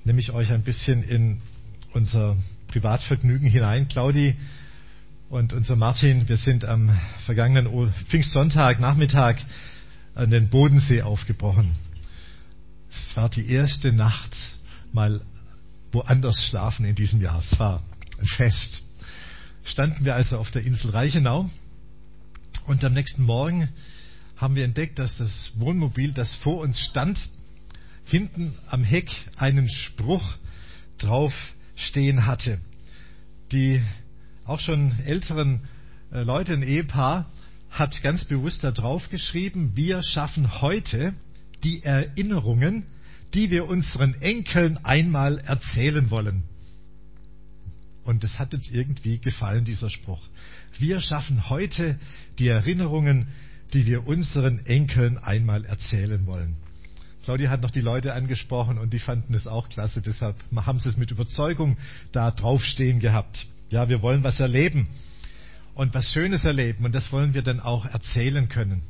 nehme ich euch ein bisschen in unser Privatvergnügen hinein. Claudi und unser Martin, wir sind am vergangenen Pfingstsonntag Nachmittag an den Bodensee aufgebrochen. Es war die erste Nacht mal woanders schlafen in diesem Jahr. Es war ein Fest. Standen wir also auf der Insel Reichenau und am nächsten Morgen haben wir entdeckt, dass das Wohnmobil, das vor uns stand, hinten am Heck einen Spruch drauf stehen hatte. Die auch schon älteren Leute, ein Ehepaar, hat ganz bewusst da drauf geschrieben: Wir schaffen heute die Erinnerungen, die wir unseren Enkeln einmal erzählen wollen. Und es hat uns irgendwie gefallen, dieser Spruch. Wir schaffen heute die Erinnerungen, die wir unseren Enkeln einmal erzählen wollen. Claudia hat noch die Leute angesprochen und die fanden es auch klasse, deshalb haben sie es mit Überzeugung da draufstehen gehabt. Ja, wir wollen was erleben und was Schönes erleben und das wollen wir dann auch erzählen können.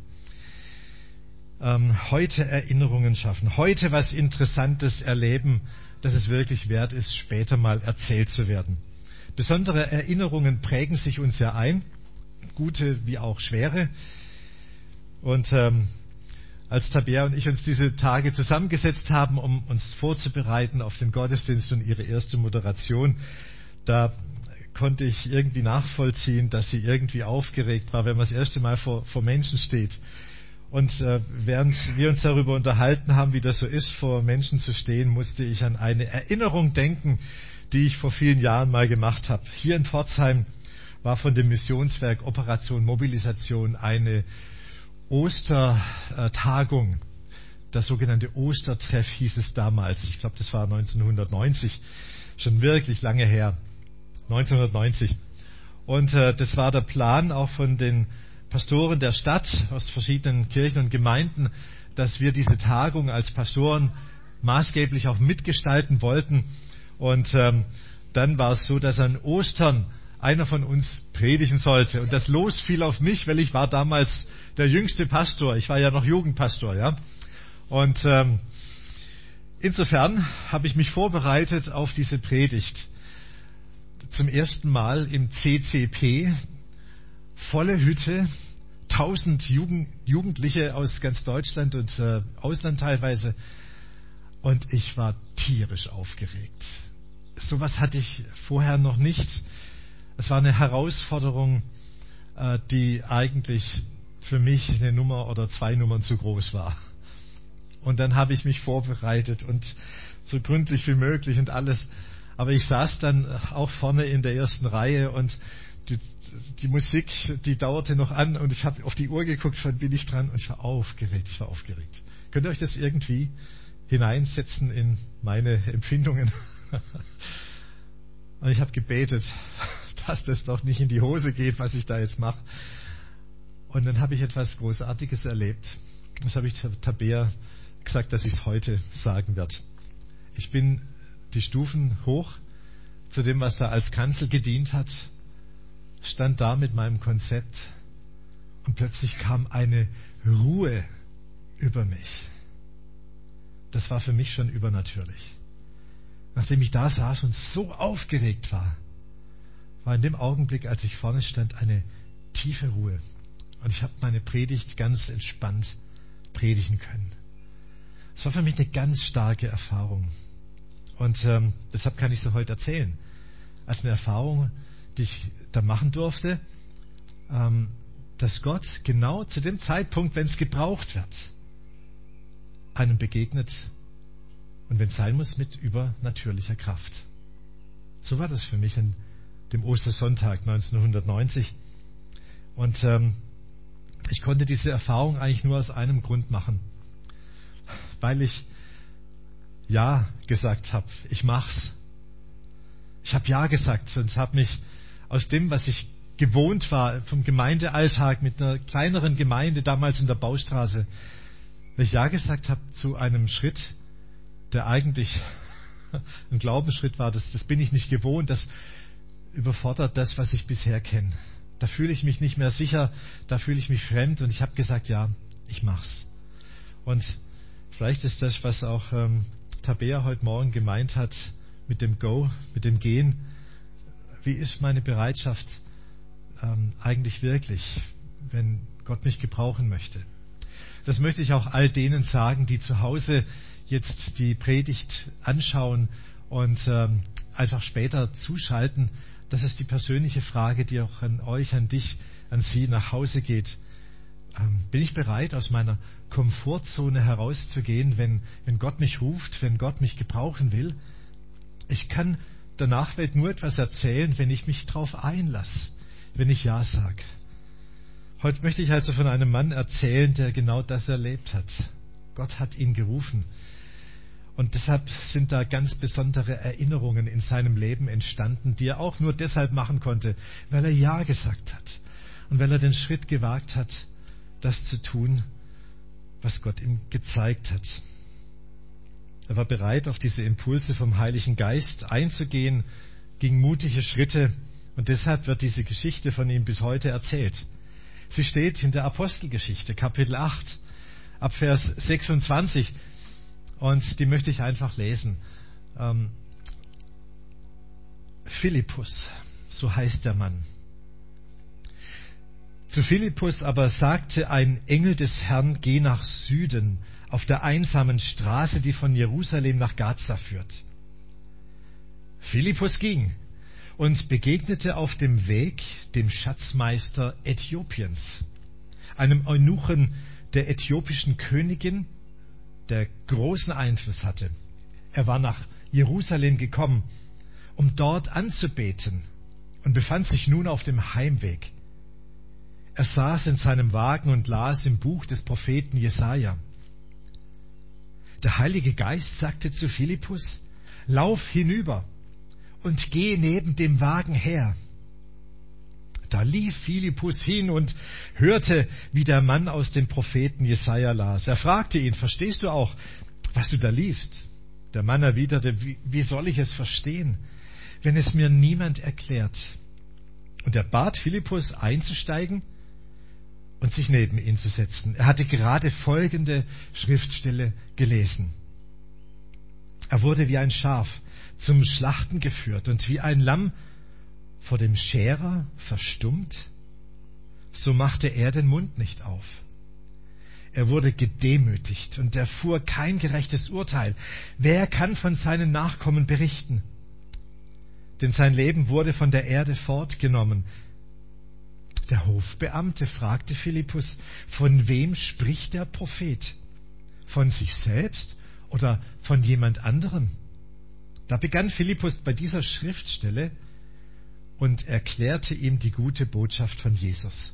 Heute Erinnerungen schaffen, heute was Interessantes erleben, dass es wirklich wert ist, später mal erzählt zu werden. Besondere Erinnerungen prägen sich uns ja ein, gute wie auch schwere. Und als Tabea und ich uns diese Tage zusammengesetzt haben, um uns vorzubereiten auf den Gottesdienst und ihre erste Moderation, da konnte ich irgendwie nachvollziehen, dass sie irgendwie aufgeregt war, wenn man das erste Mal vor Menschen steht. Und während wir uns darüber unterhalten haben, wie das so ist, vor Menschen zu stehen, musste ich an eine Erinnerung denken, die ich vor vielen Jahren mal gemacht habe. Hier in Pforzheim war von dem Missionswerk Operation Mobilisation eine Ostertagung, das sogenannte Ostertreff hieß es damals. Ich glaube, das war 1990, schon wirklich lange her, 1990. Und das war der Plan auch von den Pastoren der Stadt aus verschiedenen Kirchen und Gemeinden, dass wir diese Tagung als Pastoren maßgeblich auch mitgestalten wollten. Und dann war es so, dass an Ostern einer von uns predigen sollte. Und das Los fiel auf mich, weil ich war damals der jüngste Pastor. Ich war ja noch Jugendpastor, ja. Und insofern habe ich mich vorbereitet auf diese Predigt. Zum ersten Mal im CCP, volle Hütte, 1000 Jugendliche aus ganz Deutschland und Ausland teilweise. Und ich war tierisch aufgeregt. Sowas hatte ich vorher noch nicht. Es war eine Herausforderung, die eigentlich für mich eine Nummer oder 2 Nummern zu groß war. Und dann habe ich mich vorbereitet und so gründlich wie möglich und alles. Aber ich saß dann auch vorne in der ersten Reihe und die Musik, die dauerte noch an und ich habe auf die Uhr geguckt, wann bin ich dran, und ich war aufgeregt. Könnt ihr euch das irgendwie hineinsetzen in meine Empfindungen? Und ich habe gebetet, dass das doch nicht in die Hose geht, was ich da jetzt mache. Und dann habe ich etwas Großartiges erlebt. Das habe ich Tabea gesagt, dass ich es heute sagen werde. Ich bin die Stufen hoch zu dem, was da als Kanzel gedient hat, stand da mit meinem Konzept und plötzlich kam eine Ruhe über mich. Das war für mich schon übernatürlich. Nachdem ich da saß und so aufgeregt war in dem Augenblick, als ich vorne stand, eine tiefe Ruhe. Und ich habe meine Predigt ganz entspannt predigen können. Es war für mich eine ganz starke Erfahrung. Und deshalb kann ich sie heute erzählen. Als eine Erfahrung, die ich da machen durfte, dass Gott genau zu dem Zeitpunkt, wenn es gebraucht wird, einem begegnet und wenn es sein muss, mit übernatürlicher Kraft. So war das für mich an dem Ostersonntag 1990. Und ich konnte diese Erfahrung eigentlich nur aus einem Grund machen. Weil ich Ja gesagt habe. Ich mach's. Ich habe Ja gesagt und habe mich aus dem, was ich gewohnt war, vom Gemeindealltag mit einer kleineren Gemeinde damals in der Baustraße, weil ich Ja gesagt habe zu einem Schritt, der eigentlich ein Glaubensschritt war. Das bin ich nicht gewohnt. Das überfordert das, was ich bisher kenne. Da fühle ich mich nicht mehr sicher, da fühle ich mich fremd und ich habe gesagt, ja, ich mach's. Und vielleicht ist das, was auch Tabea heute Morgen gemeint hat mit dem Go, mit dem Gehen. Wie ist meine Bereitschaft eigentlich wirklich, wenn Gott mich gebrauchen möchte? Das möchte ich auch all denen sagen, die zu Hause jetzt die Predigt anschauen und einfach später zuschalten. Das ist die persönliche Frage, die auch an euch, an dich, an Sie nach Hause geht. Bin ich bereit, aus meiner Komfortzone herauszugehen, wenn Gott mich ruft, wenn Gott mich gebrauchen will? Ich kann der Nachwelt nur etwas erzählen, wenn ich mich darauf einlasse, wenn ich Ja sage. Heute möchte ich also von einem Mann erzählen, der genau das erlebt hat. Gott hat ihn gerufen. Und deshalb sind da ganz besondere Erinnerungen in seinem Leben entstanden, die er auch nur deshalb machen konnte, weil er Ja gesagt hat und weil er den Schritt gewagt hat, das zu tun, was Gott ihm gezeigt hat. Er war bereit, auf diese Impulse vom Heiligen Geist einzugehen, ging mutige Schritte und deshalb wird diese Geschichte von ihm bis heute erzählt. Sie steht in der Apostelgeschichte, Kapitel 8, ab Vers 26. Und die möchte ich einfach lesen. Philippus, so heißt der Mann. Zu Philippus aber sagte ein Engel des Herrn, geh nach Süden, auf der einsamen Straße, die von Jerusalem nach Gaza führt. Philippus ging und begegnete auf dem Weg dem Schatzmeister Äthiopiens, einem Eunuchen der äthiopischen Königin, der großen Einfluss hatte. Er war nach Jerusalem gekommen, um dort anzubeten und befand sich nun auf dem Heimweg. Er saß in seinem Wagen und las im Buch des Propheten Jesaja. Der Heilige Geist sagte zu Philippus, lauf hinüber und geh neben dem Wagen her. Da lief Philippus hin und hörte, wie der Mann aus dem Propheten Jesaja las. Er fragte ihn, verstehst du auch, was du da liest? Der Mann erwiderte, wie soll ich es verstehen, wenn es mir niemand erklärt? Und er bat Philippus einzusteigen und sich neben ihn zu setzen. Er hatte gerade folgende Schriftstelle gelesen. Er wurde wie ein Schaf zum Schlachten geführt und wie ein Lamm vor dem Scherer verstummt, so machte er den Mund nicht auf. Er wurde gedemütigt und erfuhr kein gerechtes Urteil. Wer kann von seinen Nachkommen berichten? Denn sein Leben wurde von der Erde fortgenommen. Der Hofbeamte fragte Philippus, von wem spricht der Prophet? Von sich selbst oder von jemand anderem? Da begann Philippus bei dieser Schriftstelle und erklärte ihm die gute Botschaft von Jesus.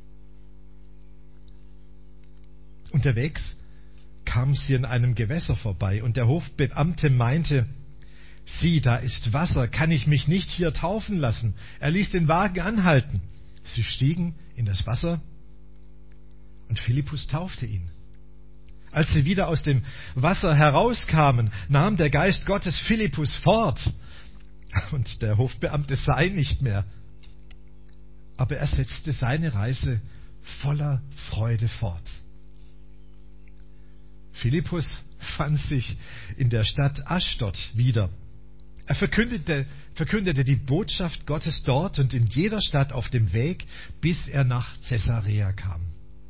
Unterwegs kamen sie an einem Gewässer vorbei und der Hofbeamte meinte, sieh, da ist Wasser, kann ich mich nicht hier taufen lassen? Er ließ den Wagen anhalten. Sie stiegen in das Wasser und Philippus taufte ihn. Als sie wieder aus dem Wasser herauskamen, nahm der Geist Gottes Philippus fort. Und der Hofbeamte sah ihn nicht mehr. Aber er setzte seine Reise voller Freude fort. Philippus fand sich in der Stadt Aschdod wieder. Er verkündete die Botschaft Gottes dort und in jeder Stadt auf dem Weg, bis er nach Caesarea kam.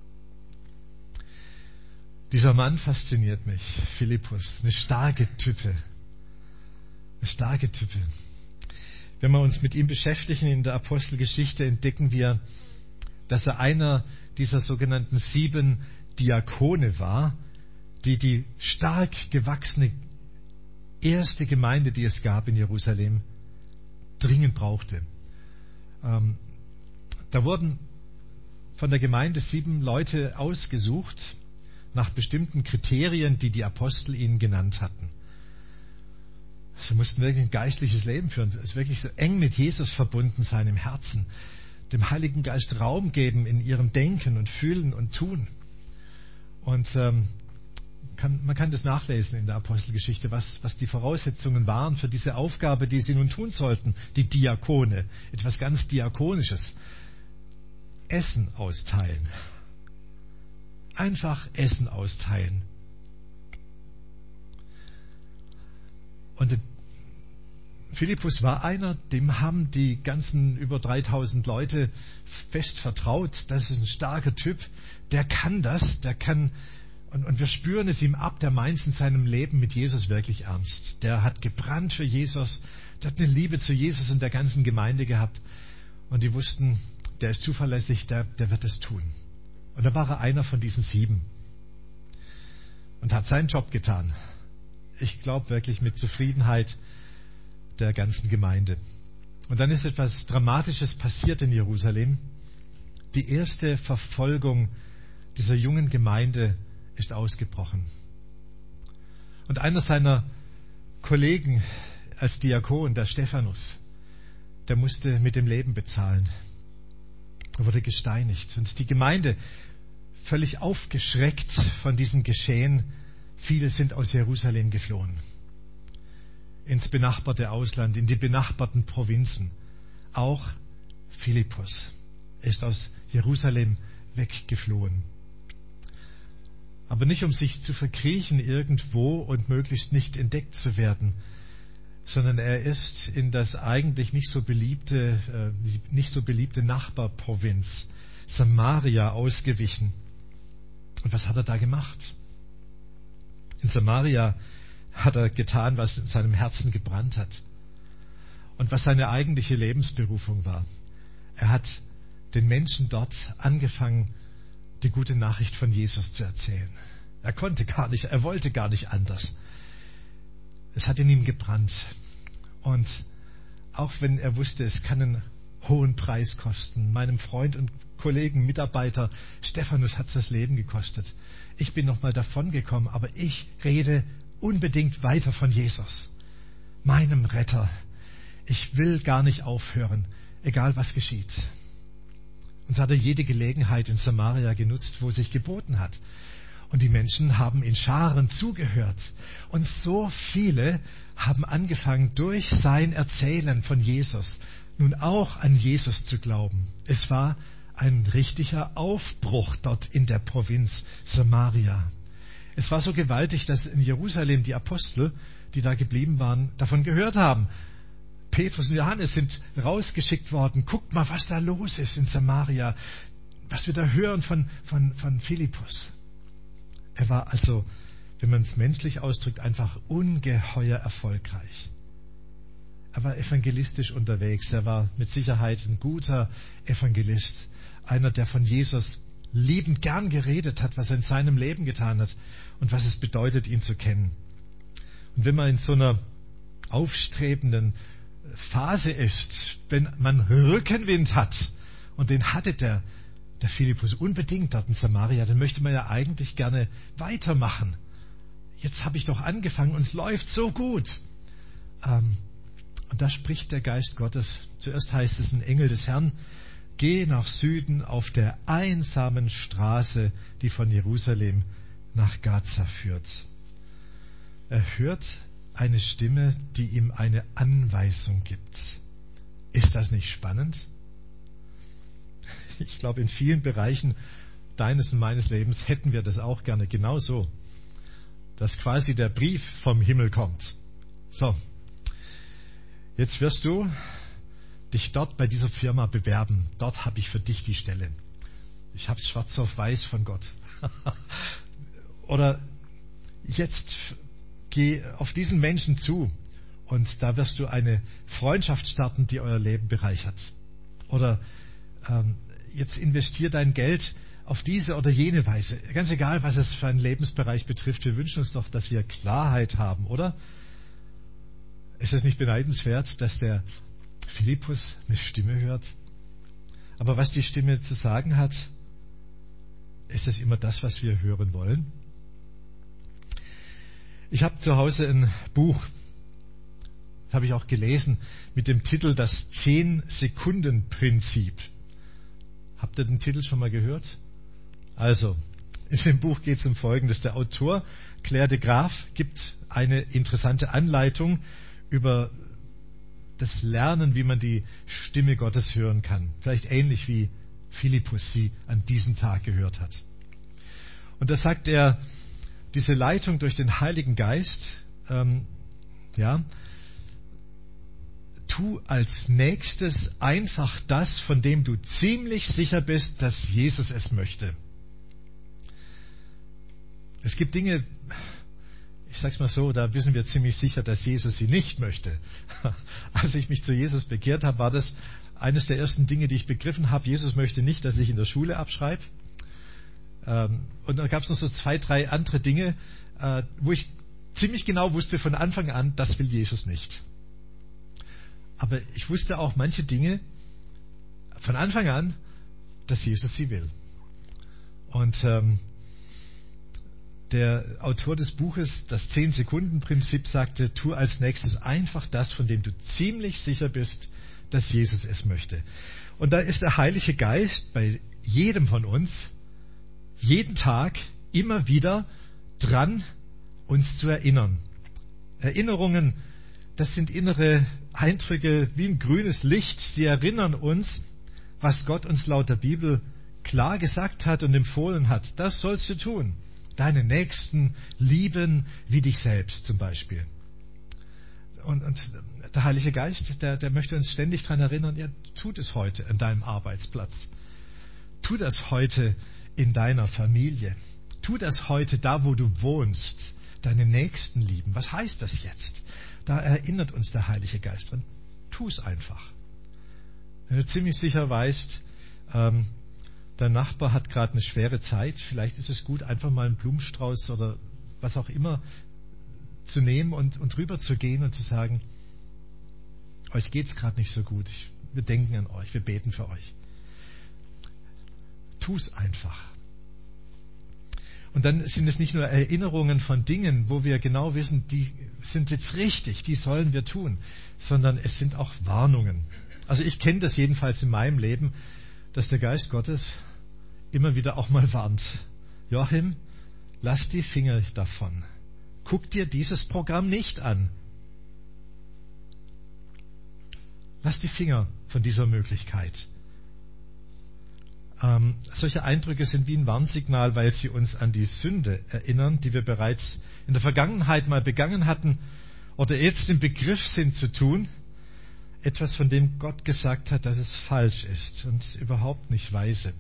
Dieser Mann fasziniert mich, Philippus, eine starke Type. Eine starke Type. Wenn wir uns mit ihm beschäftigen in der Apostelgeschichte, entdecken wir, dass er einer dieser sogenannten 7 Diakone war, die stark gewachsene erste Gemeinde, die es gab in Jerusalem, dringend brauchte. Da wurden von der Gemeinde 7 Leute ausgesucht, nach bestimmten Kriterien, die die Apostel ihnen genannt hatten. Sie mussten wirklich ein geistliches Leben führen, es wirklich so eng mit Jesus verbunden sein im Herzen, dem Heiligen Geist Raum geben in ihrem Denken und Fühlen und Tun. Und man kann das nachlesen in der Apostelgeschichte, was die Voraussetzungen waren für diese Aufgabe, die sie nun tun sollten, die Diakone, etwas ganz Diakonisches. Essen austeilen. Einfach Essen austeilen. Und Philippus war einer, dem haben die ganzen über 3000 Leute fest vertraut. Das ist ein starker Typ, der kann das, der kann, und wir spüren es ihm ab, der meint es in seinem Leben mit Jesus wirklich ernst. Der hat gebrannt für Jesus, der hat eine Liebe zu Jesus und der ganzen Gemeinde gehabt. Und die wussten, der ist zuverlässig, der wird es tun. Und da war er einer von diesen 7 und hat seinen Job getan. Ich glaube wirklich mit Zufriedenheit der ganzen Gemeinde. Und dann ist etwas Dramatisches passiert in Jerusalem. Die erste Verfolgung dieser jungen Gemeinde ist ausgebrochen. Und einer seiner Kollegen als Diakon, der Stephanus, der musste mit dem Leben bezahlen. Er wurde gesteinigt. Und die Gemeinde, völlig aufgeschreckt von diesem Geschehen, viele sind aus Jerusalem geflohen. Ins benachbarte Ausland, in die benachbarten Provinzen. Auch Philippus ist aus Jerusalem weggeflohen. Aber nicht, um sich zu verkriechen irgendwo und möglichst nicht entdeckt zu werden, sondern er ist in das eigentlich nicht so beliebte Nachbarprovinz Samaria ausgewichen. Und was hat er da gemacht? In Samaria hat er getan, was in seinem Herzen gebrannt hat und was seine eigentliche Lebensberufung war. Er hat den Menschen dort angefangen, die gute Nachricht von Jesus zu erzählen. Er wollte gar nicht anders. Es hat in ihm gebrannt. Und auch wenn er wusste, es kann einen hohen Preis kosten, meinem Freund und Kollegen, Mitarbeiter Stephanus hat es das Leben gekostet. Ich bin nochmal davongekommen, aber ich rede unbedingt weiter von Jesus, meinem Retter. Ich will gar nicht aufhören, egal was geschieht. Und so hat er jede Gelegenheit in Samaria genutzt, wo es sich geboten hat. Und die Menschen haben in Scharen zugehört. Und so viele haben angefangen, durch sein Erzählen von Jesus nun auch an Jesus zu glauben. Es war ein richtiger Aufbruch dort in der Provinz Samaria. Es war so gewaltig, dass in Jerusalem die Apostel, die da geblieben waren, davon gehört haben. Petrus und Johannes sind rausgeschickt worden. Guckt mal, was da los ist in Samaria. Was wir da hören von Philippus. Er war also, wenn man es menschlich ausdrückt, einfach ungeheuer erfolgreich. Er war evangelistisch unterwegs. Er war mit Sicherheit ein guter Evangelist. Einer, der von Jesus liebend gern geredet hat, was er in seinem Leben getan hat und was es bedeutet, ihn zu kennen. Und wenn man in so einer aufstrebenden Phase ist, wenn man Rückenwind hat, und den hatte der Philippus unbedingt dort in Samaria, dann möchte man ja eigentlich gerne weitermachen. Jetzt habe ich doch angefangen und es läuft so gut. Und da spricht der Geist Gottes. Zuerst heißt es, ein Engel des Herrn: Geh nach Süden auf der einsamen Straße, die von Jerusalem nach Gaza führt. Er hört eine Stimme, die ihm eine Anweisung gibt. Ist das nicht spannend? Ich glaube, in vielen Bereichen deines und meines Lebens hätten wir das auch gerne genauso, dass quasi der Brief vom Himmel kommt. So, jetzt wirst du dich dort bei dieser Firma bewerben. Dort habe ich für dich die Stelle. Ich habe es schwarz auf weiß von Gott. Oder jetzt geh auf diesen Menschen zu und da wirst du eine Freundschaft starten, die euer Leben bereichert. Oder jetzt investier dein Geld auf diese oder jene Weise. Ganz egal, was es für einen Lebensbereich betrifft. Wir wünschen uns doch, dass wir Klarheit haben, oder? Ist es nicht beneidenswert, dass der Philippus eine Stimme hört? Aber was die Stimme zu sagen hat, ist es immer das, was wir hören wollen? Ich habe zu Hause ein Buch, das habe ich auch gelesen, mit dem Titel Das 10-Sekunden-Prinzip. Habt ihr den Titel schon mal gehört? Also, in dem Buch geht es um Folgendes. Der Autor, Claire de Graaf, gibt eine interessante Anleitung über das Lernen, wie man die Stimme Gottes hören kann. Vielleicht ähnlich wie Philippus sie an diesem Tag gehört hat. Und da sagt er, diese Leitung durch den Heiligen Geist Ja? Tu als nächstes einfach das, von dem du ziemlich sicher bist, dass Jesus es möchte. Es gibt Dinge, ich sag's mal so, da wissen wir ziemlich sicher, dass Jesus sie nicht möchte. Als ich mich zu Jesus bekehrt habe, war das eines der ersten Dinge, die ich begriffen habe. Jesus möchte nicht, dass ich in der Schule abschreibe. Und dann gab es noch so 2, 3 andere Dinge, wo ich ziemlich genau wusste von Anfang an, das will Jesus nicht. Aber ich wusste auch manche Dinge von Anfang an, dass Jesus sie will. Und der Autor des Buches, das 10-Sekunden-Prinzip, sagte, tu als nächstes einfach das, von dem du ziemlich sicher bist, dass Jesus es möchte. Und da ist der Heilige Geist bei jedem von uns jeden Tag immer wieder dran, uns zu erinnern. Erinnerungen, das sind innere Eindrücke wie ein grünes Licht, die erinnern uns, was Gott uns laut der Bibel klar gesagt hat und empfohlen hat. Das sollst du tun. Deine Nächsten lieben wie dich selbst zum Beispiel. Und der Heilige Geist, der möchte uns ständig daran erinnern, ja, tu es heute an deinem Arbeitsplatz. Tu das heute in deiner Familie. Tu das heute da, wo du wohnst. Deine Nächsten lieben. Was heißt das jetzt? Da erinnert uns der Heilige Geist dran. Tu es einfach. Wenn du ziemlich sicher weißt, dein Nachbar hat gerade eine schwere Zeit, vielleicht ist es gut, einfach mal einen Blumenstrauß oder was auch immer zu nehmen und rüber zu gehen und zu sagen, euch geht's gerade nicht so gut. Wir denken an euch, wir beten für euch. Tu es einfach. Und dann sind es nicht nur Erinnerungen von Dingen, wo wir genau wissen, die sind jetzt richtig, die sollen wir tun, sondern es sind auch Warnungen. Also ich kenne das jedenfalls in meinem Leben, dass der Geist Gottes immer wieder auch mal warnt. Joachim, lass die Finger davon. Guck dir dieses Programm nicht an. Lass die Finger von dieser Möglichkeit. Solche Eindrücke sind wie ein Warnsignal, weil sie uns an die Sünde erinnern, die wir bereits in der Vergangenheit mal begangen hatten oder jetzt im Begriff sind zu tun. Etwas, von dem Gott gesagt hat, dass es falsch ist und überhaupt nicht weise.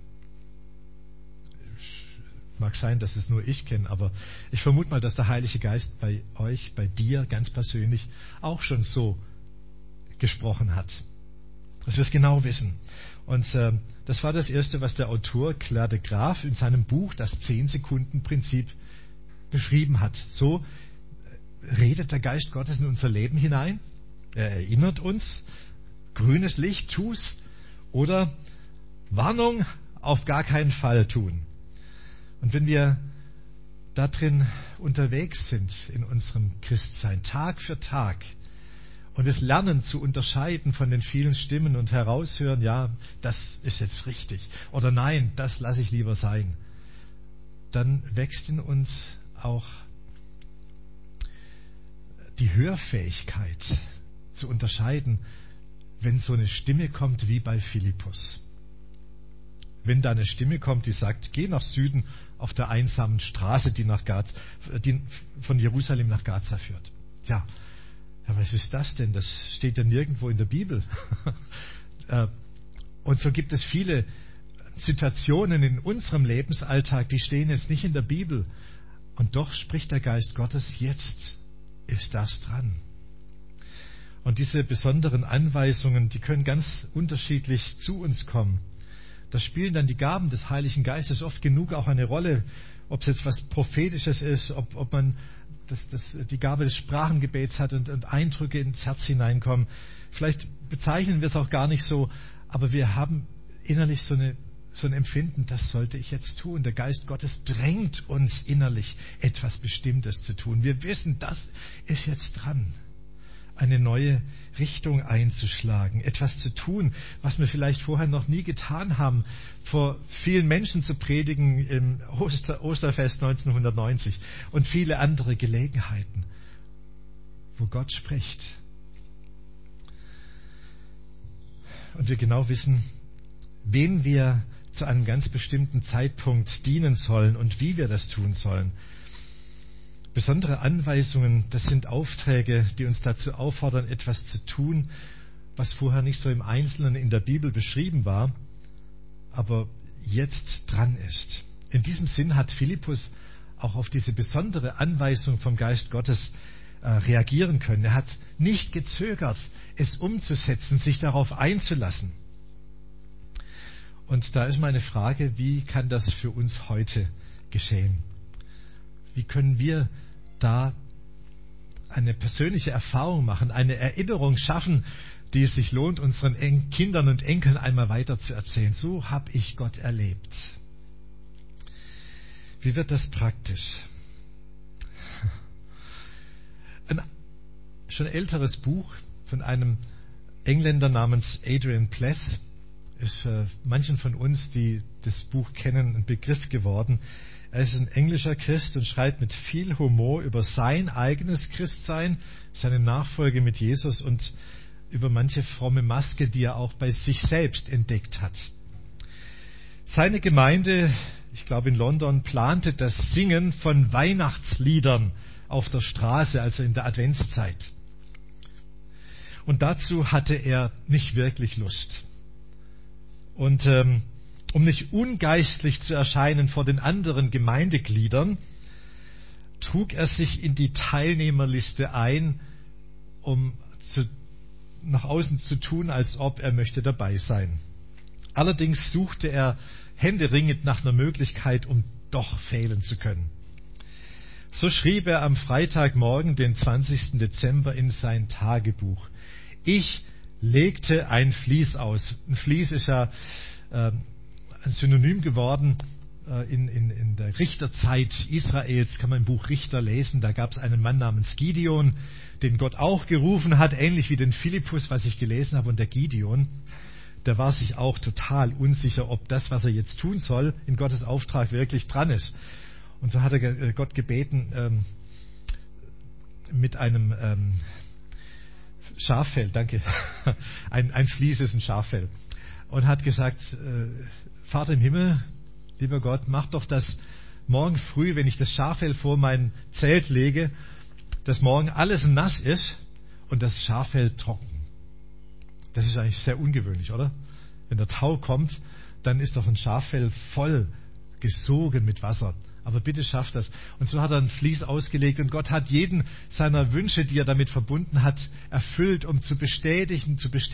Mag sein, dass es nur ich kenne, aber ich vermute mal, dass der Heilige Geist bei euch, bei dir ganz persönlich auch schon so gesprochen hat. Dass wir es genau wissen. Und das war das Erste, was der Autor Claire de Graaf in seinem Buch Das 10-Sekunden-Prinzip beschrieben hat. So redet der Geist Gottes in unser Leben hinein. Er erinnert uns, grünes Licht, tu's, oder Warnung, auf gar keinen Fall tun. Und wenn wir da drin unterwegs sind in unserem Christsein, Tag für Tag, und es lernen zu unterscheiden von den vielen Stimmen und heraushören, ja, das ist jetzt richtig, oder nein, das lasse ich lieber sein, dann wächst in uns auch die Hörfähigkeit zu unterscheiden, wenn so eine Stimme kommt wie bei Philippus. Wenn da eine Stimme kommt, die sagt, geh nach Süden auf der einsamen Straße, die von Jerusalem nach Gaza führt. Ja, was ist das denn? Das steht ja nirgendwo in der Bibel. Und so gibt es viele Situationen in unserem Lebensalltag, die stehen jetzt nicht in der Bibel. Und doch spricht der Geist Gottes, jetzt ist das dran. Und diese besonderen Anweisungen, die können ganz unterschiedlich zu uns kommen. Da spielen dann die Gaben des Heiligen Geistes oft genug auch eine Rolle, ob es jetzt was Prophetisches ist, ob man die Gabe des Sprachengebets hat und Eindrücke ins Herz hineinkommen. Vielleicht bezeichnen wir es auch gar nicht so, aber wir haben innerlich so ein Empfinden, das sollte ich jetzt tun. Der Geist Gottes drängt uns innerlich, etwas Bestimmtes zu tun. Wir wissen, das ist jetzt dran, eine neue Richtung einzuschlagen, etwas zu tun, was wir vielleicht vorher noch nie getan haben, vor vielen Menschen zu predigen im Osterfest 1990 und viele andere Gelegenheiten, wo Gott spricht. Und wir genau wissen, wem wir zu einem ganz bestimmten Zeitpunkt dienen sollen und wie wir das tun sollen. Besondere Anweisungen, das sind Aufträge, die uns dazu auffordern, etwas zu tun, was vorher nicht so im Einzelnen in der Bibel beschrieben war, aber jetzt dran ist. In diesem Sinn hat Philippus auch auf diese besondere Anweisung vom Geist Gottes reagieren können. Er hat nicht gezögert, es umzusetzen, sich darauf einzulassen. Und da ist meine Frage, wie kann das für uns heute geschehen? Wie können wir da eine persönliche Erfahrung machen, eine Erinnerung schaffen, die es sich lohnt, unseren Kindern und Enkeln einmal weiter zu erzählen? So habe ich Gott erlebt. Wie wird das praktisch? Ein schon älteres Buch von einem Engländer namens Adrian Pless ist für manchen von uns, die das Buch kennen, ein Begriff geworden. Er ist ein englischer Christ und schreibt mit viel Humor über sein eigenes Christsein, seine Nachfolge mit Jesus und über manche fromme Maske, die er auch bei sich selbst entdeckt hat. Seine Gemeinde, ich glaube in London, plante das Singen von Weihnachtsliedern auf der Straße, also in der Adventszeit. Und dazu hatte er nicht wirklich Lust. Und um nicht ungeistlich zu erscheinen vor den anderen Gemeindegliedern, trug er sich in die Teilnehmerliste ein, um nach außen zu tun, als ob er möchte dabei sein. Allerdings suchte er händeringend nach einer Möglichkeit, um doch fehlen zu können. So schrieb er am Freitagmorgen, den 20. Dezember, in sein Tagebuch: Ich legte ein Vlies aus. Ein Vlies ist ja ein Synonym geworden in der Richterzeit Israels, kann man im Buch Richter lesen. Da gab es einen Mann namens Gideon, den Gott auch gerufen hat, ähnlich wie den Philippus, was ich gelesen habe. Und der Gideon, der war sich auch total unsicher, ob das, was er jetzt tun soll, in Gottes Auftrag wirklich dran ist. Und so hat er Gott gebeten, mit einem Schaffell, danke, ein Vlies ist ein Schaffell, und hat gesagt: Vater im Himmel, lieber Gott, mach doch, dass morgen früh, wenn ich das Schaffell vor mein Zelt lege, dass morgen alles nass ist und das Schaffell trocken. Das ist eigentlich sehr ungewöhnlich, oder? Wenn der Tau kommt, dann ist doch ein Schaffell voll gesogen mit Wasser. Aber bitte schafft das. Und so hat er ein Vlies ausgelegt und Gott hat jeden seiner Wünsche, die er damit verbunden hat, erfüllt, um zu bestätigen.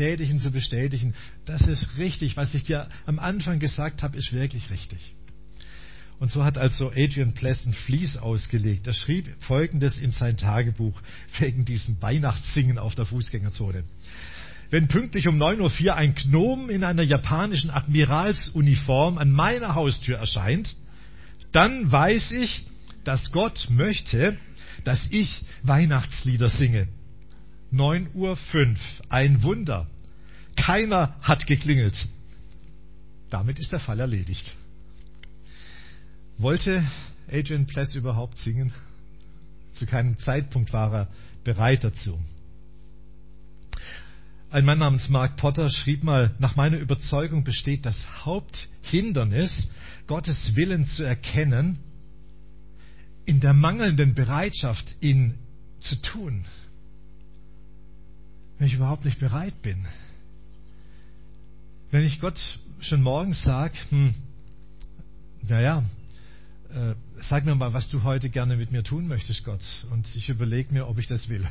Das ist richtig. Was ich dir am Anfang gesagt habe, ist wirklich richtig. Und so hat also Adrian Pless ein Vlies ausgelegt. Er schrieb Folgendes in sein Tagebuch wegen diesem Weihnachtssingen auf der Fußgängerzone: Wenn pünktlich um 9:04 Uhr ein Gnom in einer japanischen Admiralsuniform an meiner Haustür erscheint, dann weiß ich, dass Gott möchte, dass ich Weihnachtslieder singe. 9:05 Uhr, ein Wunder. Keiner hat geklingelt. Damit ist der Fall erledigt. Wollte Adrian Pless überhaupt singen? Zu keinem Zeitpunkt war er bereit dazu. Ein Mann namens Mark Potter schrieb mal: Nach meiner Überzeugung besteht das Haupthindernis, Gottes Willen zu erkennen, in der mangelnden Bereitschaft, ihn zu tun. Wenn ich überhaupt nicht bereit bin. Wenn ich Gott schon morgens sage, sag mir mal, was du heute gerne mit mir tun möchtest, Gott. Und ich überlege mir, ob ich das will.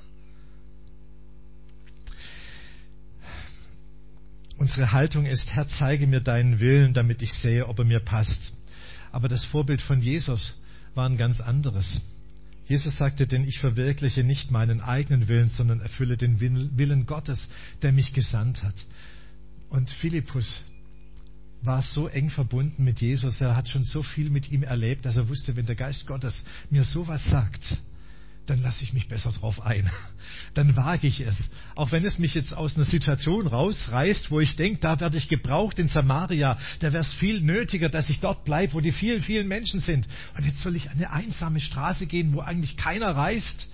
Unsere Haltung ist: Herr, zeige mir deinen Willen, damit ich sehe, ob er mir passt. Aber das Vorbild von Jesus war ein ganz anderes. Jesus sagte: Denn ich verwirkliche nicht meinen eigenen Willen, sondern erfülle den Willen Gottes, der mich gesandt hat. Und Philippus war so eng verbunden mit Jesus, er hat schon so viel mit ihm erlebt, dass er wusste, wenn der Geist Gottes mir sowas sagt, dann lasse ich mich besser drauf ein. Dann wage ich es. Auch wenn es mich jetzt aus einer Situation rausreißt, wo ich denke, da werde ich gebraucht in Samaria, da wäre es viel nötiger, dass ich dort bleibe, wo die vielen, vielen Menschen sind. Und jetzt soll ich an eine einsame Straße gehen, wo eigentlich keiner reist.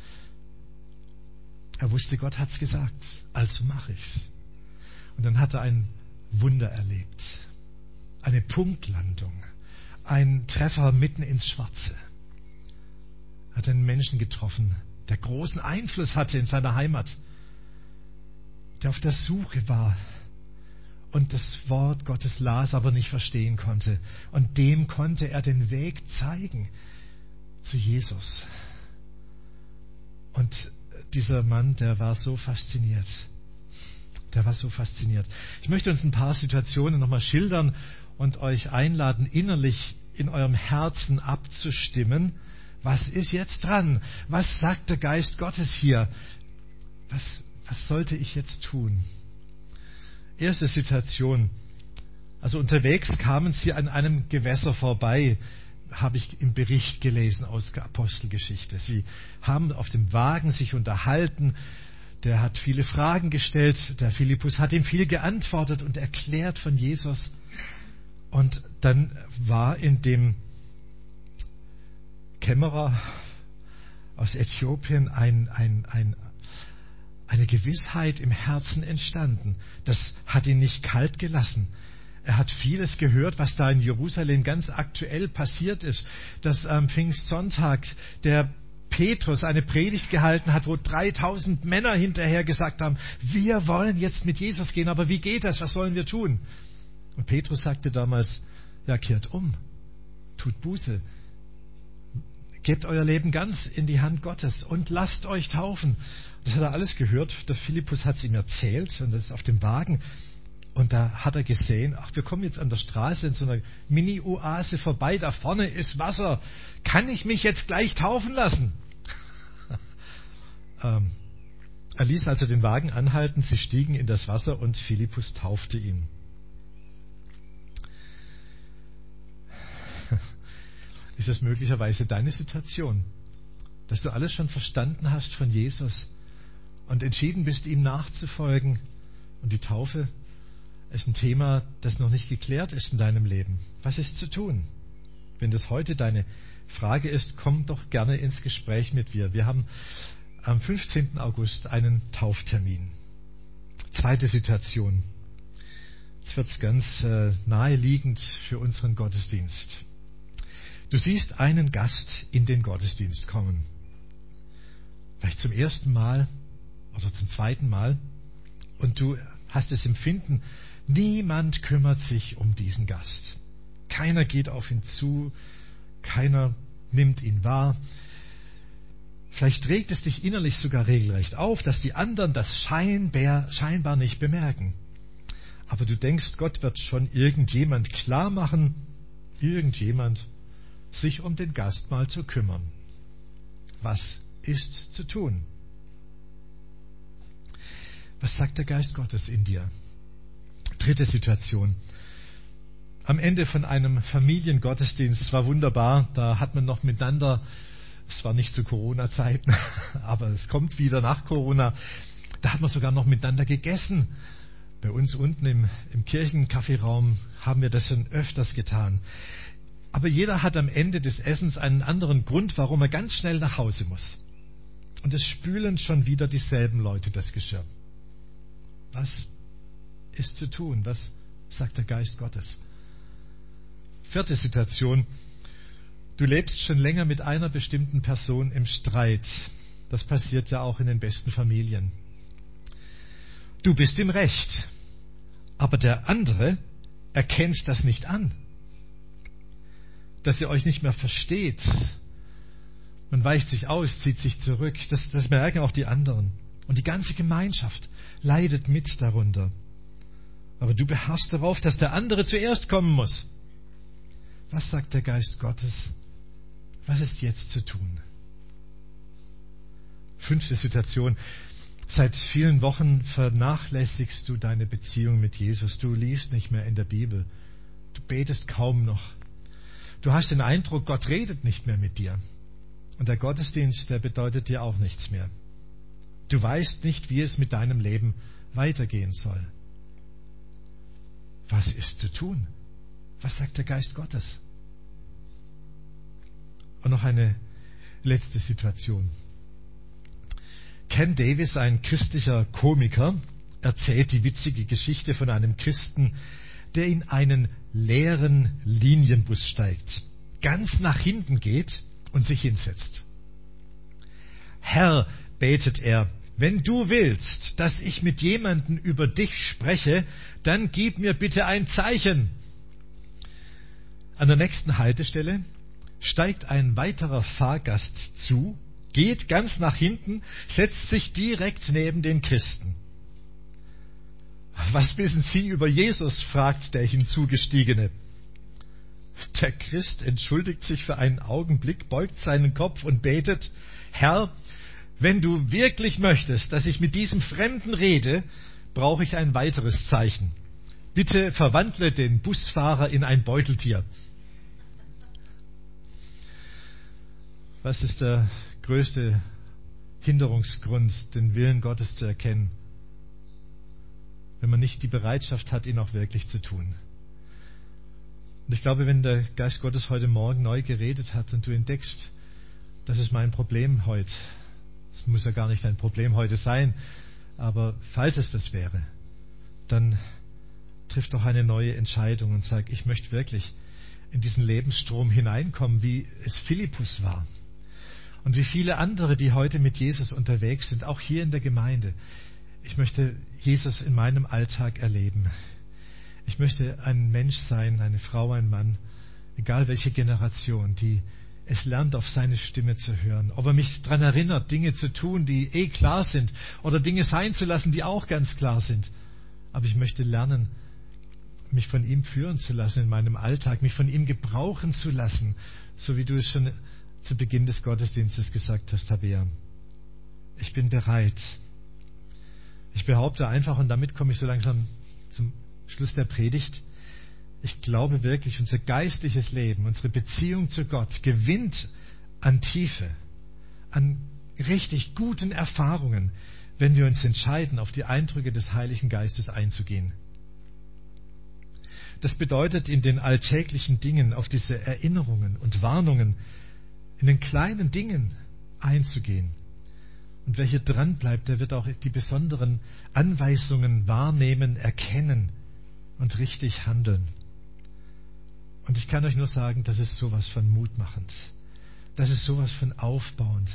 Er wusste, Gott hat's gesagt, also mache ich's. Und dann hat er ein Wunder erlebt. Eine Punktlandung. Ein Treffer mitten ins Schwarze. hat einen Menschen getroffen, der großen Einfluss hatte in seiner Heimat, der auf der Suche war und das Wort Gottes las, aber nicht verstehen konnte. Und dem konnte er den Weg zeigen zu Jesus. Und dieser Mann, der war so fasziniert. Ich möchte uns ein paar Situationen nochmal schildern und euch einladen, innerlich in eurem Herzen abzustimmen. Was ist jetzt dran? Was sagt der Geist Gottes hier? Was sollte ich jetzt tun? Erste Situation. Also unterwegs kamen sie an einem Gewässer vorbei, habe ich im Bericht gelesen aus der Apostelgeschichte. Sie haben auf dem Wagen sich unterhalten. Der hat viele Fragen gestellt. Der Philippus hat ihm viel geantwortet und erklärt von Jesus. Und dann war in dem Kämmerer aus Äthiopien eine Gewissheit im Herzen entstanden. Das hat ihn nicht kalt gelassen. Er hat vieles gehört, was da in Jerusalem ganz aktuell passiert ist. Dass am Pfingstsonntag der Petrus eine Predigt gehalten hat, wo 3000 Männer hinterher gesagt haben, wir wollen jetzt mit Jesus gehen, aber wie geht das? Was sollen wir tun? Und Petrus sagte damals, ja, kehrt um, tut Buße, gebt euer Leben ganz in die Hand Gottes und lasst euch taufen. Das hat er alles gehört. Der Philippus hat es ihm erzählt und das ist auf dem Wagen. Und da hat er gesehen, ach, wir kommen jetzt an der Straße in so einer Mini-Oase vorbei, da vorne ist Wasser. Kann ich mich jetzt gleich taufen lassen? Er ließ also den Wagen anhalten, sie stiegen in das Wasser und Philippus taufte ihn. Ist das möglicherweise deine Situation, dass du alles schon verstanden hast von Jesus und entschieden bist, ihm nachzufolgen? Und die Taufe ist ein Thema, das noch nicht geklärt ist in deinem Leben. Was ist zu tun? Wenn das heute deine Frage ist, komm doch gerne ins Gespräch mit mir. Wir haben am 15. August einen Tauftermin. Zweite Situation. Jetzt wird es ganz naheliegend für unseren Gottesdienst. Du siehst einen Gast in den Gottesdienst kommen. Vielleicht zum ersten Mal oder zum zweiten Mal. Und du hast das Empfinden, niemand kümmert sich um diesen Gast. Keiner geht auf ihn zu, keiner nimmt ihn wahr. Vielleicht regt es dich innerlich sogar regelrecht auf, dass die anderen das scheinbar nicht bemerken. Aber du denkst, Gott wird schon irgendjemand klar machen, irgendjemand sich um den Gast mal zu kümmern. Was ist zu tun? Was sagt der Geist Gottes in dir? Dritte Situation. Am Ende von einem Familiengottesdienst, es war wunderbar, da hat man noch miteinander, es war nicht zu Corona-Zeiten, aber es kommt wieder nach Corona, da hat man sogar noch miteinander gegessen. Bei uns unten im Kirchenkaffeeraum haben wir das schon öfters getan. Aber jeder hat am Ende des Essens einen anderen Grund, warum er ganz schnell nach Hause muss. Und es spülen schon wieder dieselben Leute das Geschirr. Was ist zu tun? Was sagt der Geist Gottes? Vierte Situation. Du lebst schon länger mit einer bestimmten Person im Streit. Das passiert ja auch in den besten Familien. Du bist im Recht, aber der andere erkennt das nicht an. Dass ihr euch nicht mehr versteht. Man weicht sich aus, zieht sich zurück. Das merken auch die anderen. Und die ganze Gemeinschaft leidet mit darunter. Aber du beharrst darauf, dass der andere zuerst kommen muss. Was sagt der Geist Gottes? Was ist jetzt zu tun? Fünfte Situation. Seit vielen Wochen vernachlässigst du deine Beziehung mit Jesus. Du liest nicht mehr in der Bibel. Du betest kaum noch. Du hast den Eindruck, Gott redet nicht mehr mit dir. Und der Gottesdienst, der bedeutet dir auch nichts mehr. Du weißt nicht, wie es mit deinem Leben weitergehen soll. Was ist zu tun? Was sagt der Geist Gottes? Und noch eine letzte Situation. Ken Davis, ein christlicher Komiker, erzählt die witzige Geschichte von einem Christen, der in einen leeren Linienbus steigt, ganz nach hinten geht und sich hinsetzt. Herr, betet er, wenn du willst, dass ich mit jemandem über dich spreche, dann gib mir bitte ein Zeichen. An der nächsten Haltestelle steigt ein weiterer Fahrgast zu, geht ganz nach hinten, setzt sich direkt neben den Christen. Was wissen Sie über Jesus? Fragt der Hinzugestiegene. Der Christ entschuldigt sich für einen Augenblick, beugt seinen Kopf und betet, Herr, wenn du wirklich möchtest, dass ich mit diesem Fremden rede, brauche ich ein weiteres Zeichen. Bitte verwandle den Busfahrer in ein Beuteltier. Was ist der größte Hinderungsgrund, den Willen Gottes zu erkennen, wenn man nicht die Bereitschaft hat, ihn auch wirklich zu tun? Und ich glaube, wenn der Geist Gottes heute Morgen neu geredet hat und du entdeckst, das ist mein Problem heute, es muss ja gar nicht ein Problem heute sein, aber falls es das wäre, dann triff doch eine neue Entscheidung und sag, ich möchte wirklich in diesen Lebensstrom hineinkommen, wie es Philippus war. Und wie viele andere, die heute mit Jesus unterwegs sind, auch hier in der Gemeinde. Ich möchte Jesus in meinem Alltag erleben. Ich möchte ein Mensch sein, eine Frau, ein Mann, egal welche Generation, die es lernt, auf seine Stimme zu hören. Ob er mich daran erinnert, Dinge zu tun, die klar sind, oder Dinge sein zu lassen, die auch ganz klar sind. Aber ich möchte lernen, mich von ihm führen zu lassen in meinem Alltag, mich von ihm gebrauchen zu lassen, so wie du es schon zu Beginn des Gottesdienstes gesagt hast, Tabea. Ich bin bereit. Ich behaupte einfach, und damit komme ich so langsam zum Schluss der Predigt, ich glaube wirklich, unser geistliches Leben, unsere Beziehung zu Gott gewinnt an Tiefe, an richtig guten Erfahrungen, wenn wir uns entscheiden, auf die Eindrücke des Heiligen Geistes einzugehen. Das bedeutet, in den alltäglichen Dingen auf diese Erinnerungen und Warnungen, in den kleinen Dingen einzugehen. Und wer hier dran bleibt, der wird auch die besonderen Anweisungen wahrnehmen, erkennen und richtig handeln. Und ich kann euch nur sagen, das ist sowas von mutmachend. Das ist sowas von aufbauend.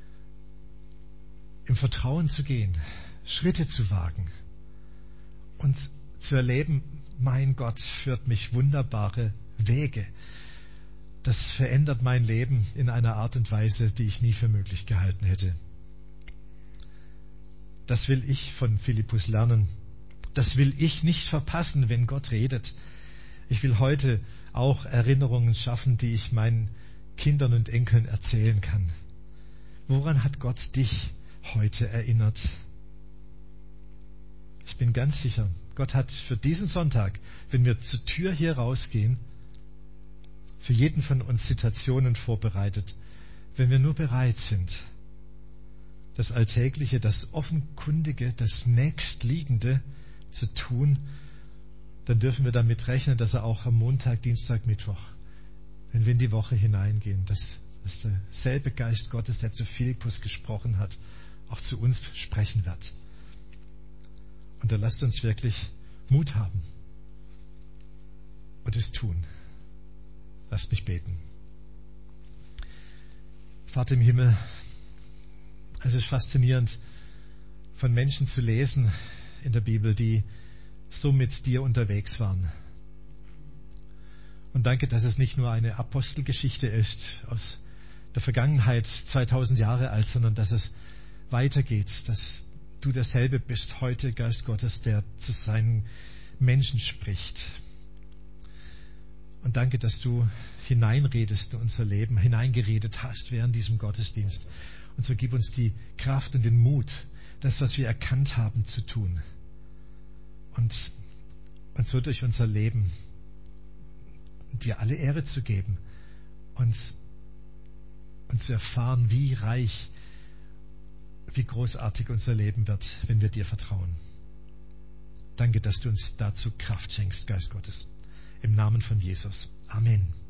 Im Vertrauen zu gehen, Schritte zu wagen und zu erleben, mein Gott führt mich wunderbare Wege. Das verändert mein Leben in einer Art und Weise, die ich nie für möglich gehalten hätte. Das will ich von Philippus lernen. Das will ich nicht verpassen, wenn Gott redet. Ich will heute auch Erinnerungen schaffen, die ich meinen Kindern und Enkeln erzählen kann. Woran hat Gott dich heute erinnert? Ich bin ganz sicher, Gott hat für diesen Sonntag, wenn wir zur Tür hier rausgehen, für jeden von uns Situationen vorbereitet, wenn wir nur bereit sind, das Alltägliche, das Offenkundige, das Nächstliegende zu tun, dann dürfen wir damit rechnen, dass er auch am Montag, Dienstag, Mittwoch, wenn wir in die Woche hineingehen, dass derselbe Geist Gottes, der zu Philippus gesprochen hat, auch zu uns sprechen wird. Und er lasst uns wirklich Mut haben und es tun. Lasst mich beten. Vater im Himmel, es ist faszinierend, von Menschen zu lesen in der Bibel, die so mit dir unterwegs waren. Und danke, dass es nicht nur eine Apostelgeschichte ist aus der Vergangenheit 2000 Jahre alt, sondern dass es weitergeht, dass du derselbe bist heute, Geist Gottes, der zu seinen Menschen spricht. Und danke, dass du hineinredest in unser Leben, hineingeredet hast während diesem Gottesdienst. Und so gib uns die Kraft und den Mut, das, was wir erkannt haben, zu tun. Und so durch unser Leben dir alle Ehre zu geben und zu erfahren, wie reich, wie großartig unser Leben wird, wenn wir dir vertrauen. Danke, dass du uns dazu Kraft schenkst, Geist Gottes. Im Namen von Jesus. Amen.